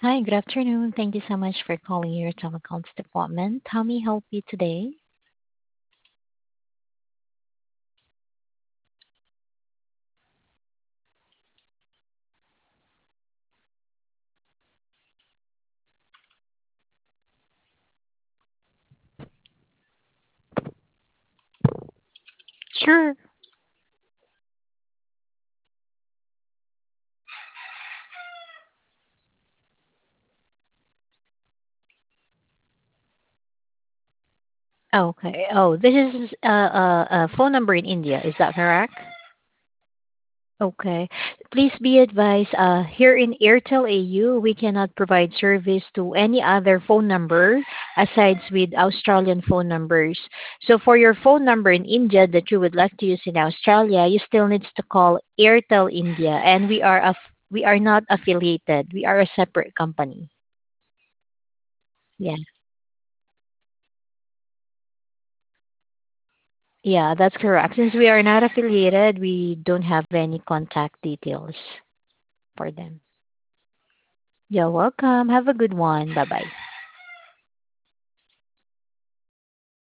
Hi, good afternoon. Thank you so much for calling your telecoms department. How may I help you today? Sure. Okay. Oh, this is a phone number in India. Is that correct? Okay. Please be advised, here in Airtel AU, we cannot provide service to any other phone number aside with Australian phone numbers. So for your phone number in India that you would like to use in Australia, you still needs to call Airtel India, and we are not affiliated. We are a separate company. Yeah. Yeah, that's correct. Since we are not affiliated, we don't have any contact details for them. You're welcome. Have a good one. Bye bye.